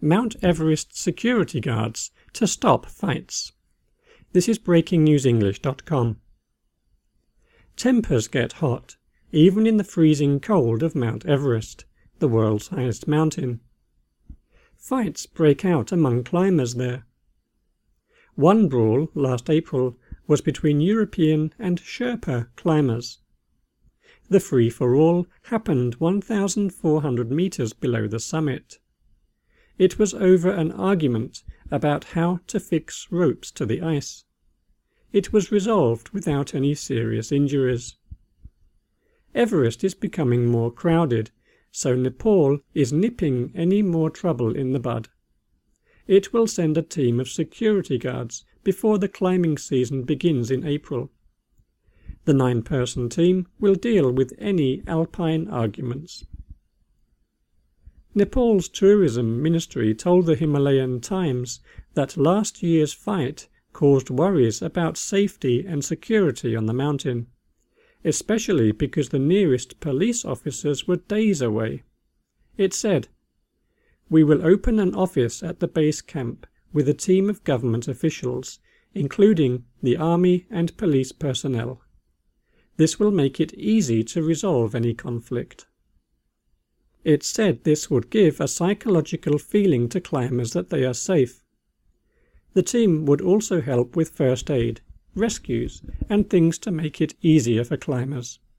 Mount Everest security guards to stop fights. This is breakingnewsenglish.com. Tempers get hot, even in the freezing cold of Mount Everest, the world's highest mountain. Fights break out among climbers there. One brawl last April was between European and Sherpa climbers. The free-for-all happened 1,400 meters below the summit. It was over an argument about how to fix ropes to the ice. It was resolved without any serious injuries. Everest is becoming more crowded, so Nepal is nipping any more trouble in the bud. It will send a team of security guards before the climbing season begins in April. The 9-person team will deal with any alpine arguments. Nepal's tourism ministry told the Himalayan Times that last year's fight caused worries about safety and security on the mountain, especially because the nearest police officers were days away. It said, "We will open an office at the base camp with a team of government officials, including the army and police personnel. This will make it easy to resolve any conflict." It said this would give a psychological feeling to climbers that they are safe. The team would also help with first aid, rescues, and things to make it easier for climbers.